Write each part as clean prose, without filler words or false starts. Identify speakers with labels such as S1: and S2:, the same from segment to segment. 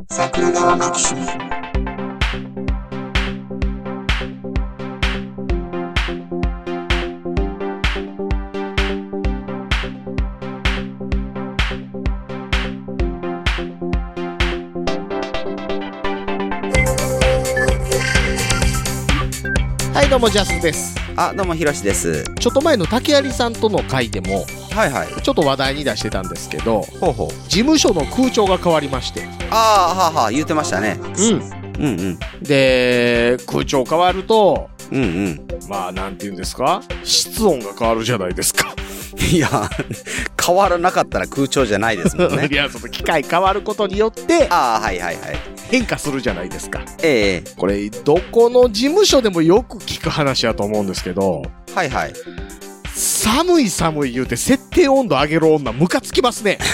S1: 桜川マキシム。
S2: はいどうもジャスです。
S3: あ、どうもひろしです。
S2: ちょっと前の竹有さんとの回でも
S3: はいはい。
S2: ちょっと話題に出してたんですけど、
S3: ほうほう。
S2: 事務所の空調が変わりまして、
S3: ああ、はあはあ、言ってましたね。
S2: うん
S3: うん
S2: で空調変わると、
S3: うん。
S2: まあなんて言うんですか、室温が変わるじゃないですか。
S3: いや、変わらなかったら空調じゃないですもんね。
S2: いや、その機械変わることによって
S3: ああ、はいはいはい。
S2: 変化するじゃないですか。
S3: ええ
S2: これどこの事務所でもよく聞く話だと思うんですけど、
S3: はいはい。
S2: 寒い言うて設定温度上げる女ムカつきますね。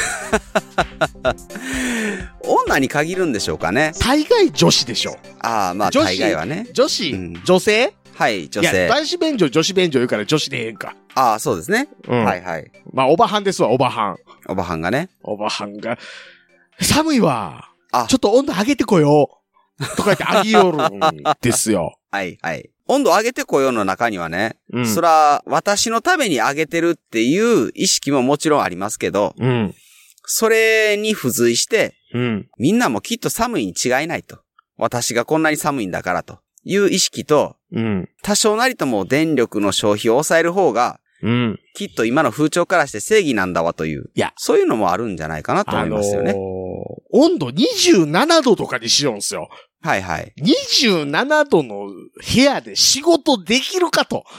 S3: 女に限るんでしょうかね。
S2: 大概女子でしょ。
S3: ああ、まあ大概はね。
S2: 女子、
S3: うん
S2: 女性、
S3: はい、女
S2: いや、
S3: 性。
S2: 男子便所、女子便所言うから女子でええんか。
S3: ああ、そうですね。
S2: うん
S3: はいはい。
S2: まあ、おばはんですわ、おばはん。
S3: おばはんがね。
S2: おばはんが、寒いわ。
S3: あ
S2: ちょっと温度上げてこよう。とか言って上げよるんですよ。
S3: はいはい。温度上げてこようの中にはね、
S2: うん
S3: そら、私のために上げてるっていう意識ももちろんありますけど、
S2: うん。
S3: それに付随して、
S2: うん。
S3: みんなもきっと寒いに違いないと。私がこんなに寒いんだからという意識と、
S2: うん。
S3: 多少なりとも電力の消費を抑える方が、
S2: うん。
S3: きっと今の風潮からして正義なんだわという、
S2: いや
S3: そういうのもあるんじゃないかなと思いますよね。
S2: 温度27度とかにしようんすよ。
S3: はいはい。
S2: 27度の部屋で仕事できるかと。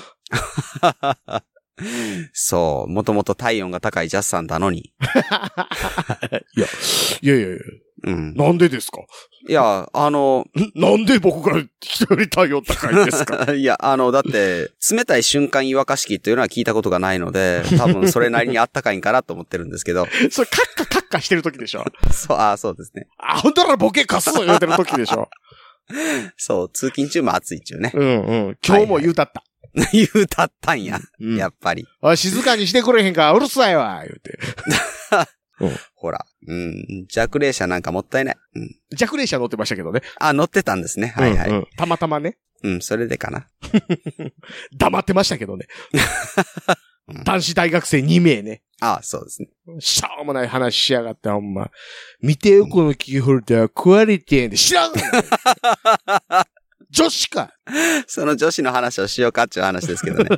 S3: そう、もともと体温が高いジャスさんだのに。
S2: いや、
S3: うん。
S2: なんでですか？
S3: いや、
S2: なんで僕が人より体温高いんですか？
S3: いや、だって、冷たい瞬間湯沸かし器というのは聞いたことがないので、多分それなりにあったかいんかなと思ってるんですけど。
S2: それカッカしてる時でしょ？
S3: そうですね。
S2: あ、ほんとらボケかす言うてる時でしょ？
S3: そう、通勤中も暑いっちゅうね。
S2: 今日も言うたった。
S3: 言うたったんや。
S2: うん
S3: やっぱり。
S2: おい、静かにしてくれへんか、うるさいわ、言うて。
S3: ほら。弱冷車なんかもったいない。
S2: 弱冷車乗ってましたけどね。
S3: あ、乗ってたんですね。はいはい。
S2: たまたまね。
S3: それでかな。
S2: 黙ってましたけどね。男子大学生2名ね。
S3: あ、そうですね。
S2: しょうもない話しやがって、ほんま。見てよ、このキーホルダー、クリティで知らん女子か。
S3: その女子の話をしようかっていう話ですけどね。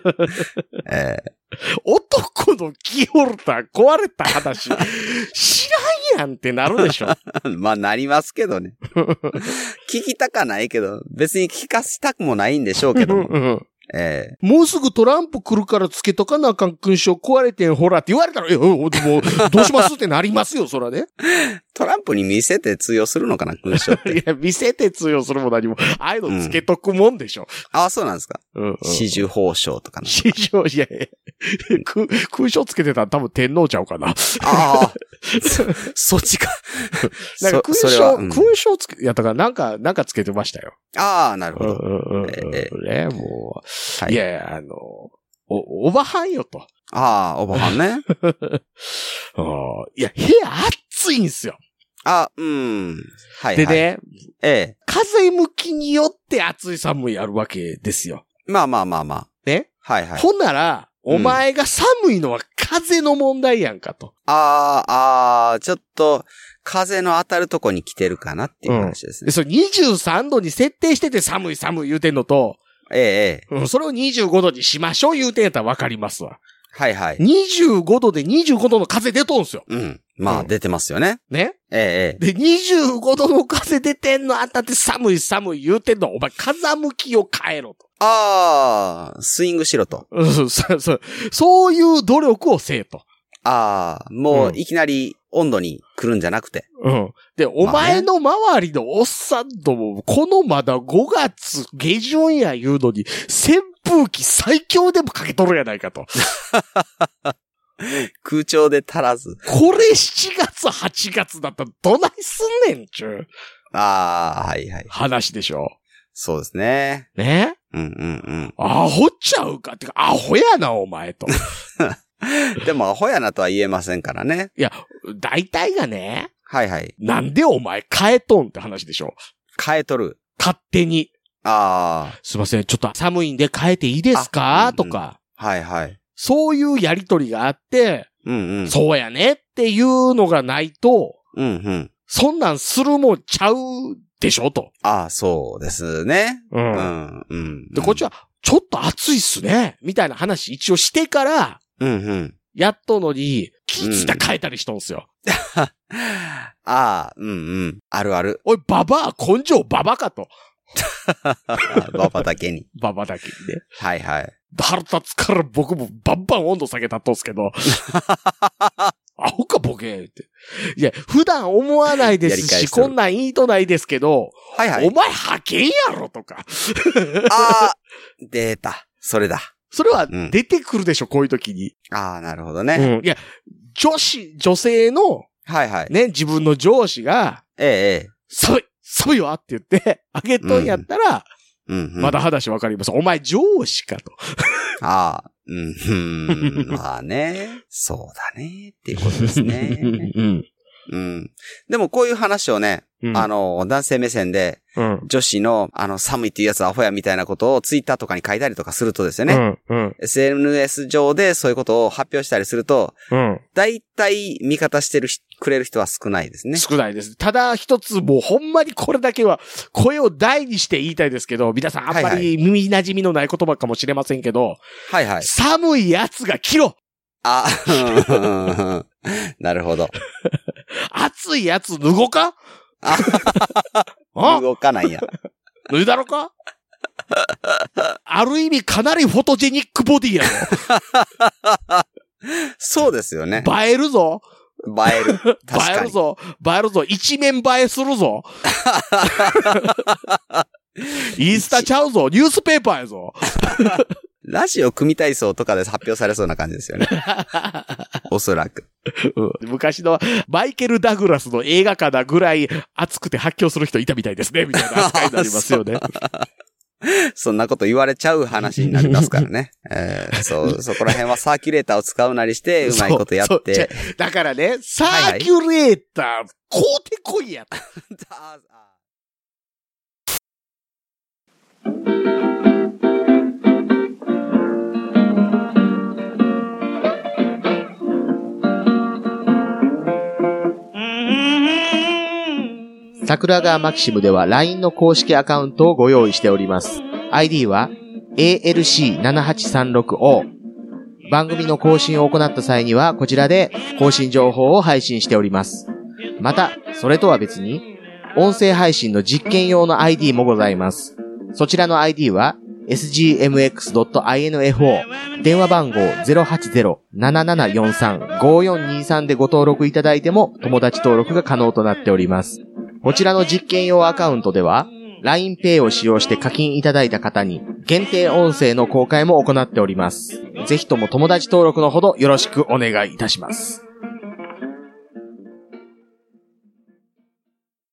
S2: 男のキーホルダー壊れた話、知らんやんってなるでしょ。
S3: まあ、なりますけどね。聞きたかないけど、別に聞かしたくもないんでしょうけども。
S2: もうすぐトランプ来るからつけとかなあかん勲章壊れてんほらって言われたら、でもどうしますってなりますよ、そらね。
S3: トランプに見せて通用するのかな、勲章って。
S2: いや、見せて通用するも何も、ああいうのつけとくもんでしょ。
S3: あ、そうなんですか。紫綬褒章とかね。
S2: 紫綬、いやいや、勲章つけてたら多分天皇ちゃうかな。
S3: ああ、そっちか。
S2: なんか勲章つけ、いや、だからなんかつけてましたよ。
S3: ああ、なるほど。
S2: ね、もう。
S3: はい、
S2: いや、おばはんよと。
S3: ああ、おばはんね。
S2: いや、部屋暑いんすよ。
S3: はい、はい。
S2: でね、風向きによって暑い寒いあるわけですよ。
S3: まあ。
S2: ね。
S3: はいはい。
S2: ほんなら、お前が寒いのは風の問題やんかと。
S3: ちょっと、風の当たるとこに来てるかなっていう話ですね。
S2: で、それ23度に設定してて寒い言うてんのと、それを25度にしましょう言うてんやったらわかりますわ。
S3: はいはい。
S2: 25度で25度の風出とんすよ。
S3: まあ、出てますよね。
S2: ね。で、25度の風出てんのあたって寒い言うてんの。お前、風向きを変えろと。
S3: スイングしろと。
S2: そういう努力をせえと。
S3: もういきなり温度に来るんじゃなくて。
S2: で、お前の周りのおっさんども、このまだ5月下旬や言うのに、扇風機最強でもかけとるやないかと。
S3: 空調で足らず。
S2: これ7月8月だったらどないすんねんちゅう。
S3: はいはい。
S2: 話でしょ。
S3: そうですね。
S2: ね。アホちゃうかってか、アホやなお前と。
S3: でもアホやなとは言えませんからね。
S2: いや、大体がね、
S3: はいはい。
S2: なんでお前変えとんって話でしょ。
S3: 変えとる。
S2: 勝手に。
S3: ああ。
S2: すいません、ちょっと寒いんで変えていいですかとか。
S3: はいはい。
S2: そういうやりとりがあって、そうやねっていうのがないと、そんなんするもんちゃうでしょと。
S3: ああ、そうですね。
S2: で、こっちは、ちょっと暑いっすね。みたいな話一応してから、やっとのに、気づいたら変えたりしとんすよ。
S3: ああ、あるある。
S2: おい、ババア、根性ババかと。
S3: ババだけに。
S2: ババだけにね。
S3: はいはい。
S2: 腹立つから僕もバンバン温度下げたっとんすけど。アホかボケって。いや、普段思わないですし、こんなんいいとないですけど、
S3: はいはい。
S2: お前派遣やろとか。
S3: ああ、出た。それだ。
S2: それは出てくるでしょ、こういう時に。
S3: ああ、なるほどね。
S2: いや、女性の、
S3: はいはい。
S2: ね、自分の上司が、寒いわって言って、あげとんやったら、まだ話わかります。お前上司かと。
S3: ああ、まあね。そうだね。っていうことですね。でもこういう話をね、男性目線で、女子の、寒いっていうやつはアホやみたいなことをツイッターとかに書いたりとかするとですよね。SNS 上でそういうことを発表したりすると、だいたい味方してくれる人は少ないですね。
S2: 少ないです。ただ一つもうほんまにこれだけは声を大にして言いたいですけど、皆さんあんまり耳馴染みのない言葉かもしれませんけど、寒いやつが着ろ。
S3: なるほど。
S2: 暑いやつ脱ごうか
S3: 動かないや。
S2: 脱いだろかある意味かなりフォトジェニックボディやろ。
S3: そうですよね。
S2: 映えるぞ。
S3: 映える。確かに。
S2: 映えるぞ。映えるぞ。一面映えするぞ。インスタちゃうぞ。ニュースペーパーやぞ。
S3: ラジオ組体操とかで発表されそうな感じですよね。おそらく。
S2: 昔のマイケル・ダグラスの映画館だぐらい熱くて発狂する人いたみたいですね。みたいな扱いになりますよね。
S3: そんなこと言われちゃう話になりますからね。そこら辺はサーキュレーターを使うなりして、うまいことやって。
S2: だからね、サーキュレーター、買うてこいやと。桜川マキシムでは LINE の公式アカウントをご用意しております。ID は ALC7836O。番組の更新を行った際にはこちらで更新情報を配信しております。また、それとは別に、音声配信の実験用の ID もございます。そちらの ID は sgmx.info 電話番号 080-7743-5423 でご登録いただいても友達登録が可能となっております。こちらの実験用アカウントでは LINEPay を使用して課金いただいた方に限定音声の公開も行っております。ぜひとも友達登録のほどよろしくお願いいたします。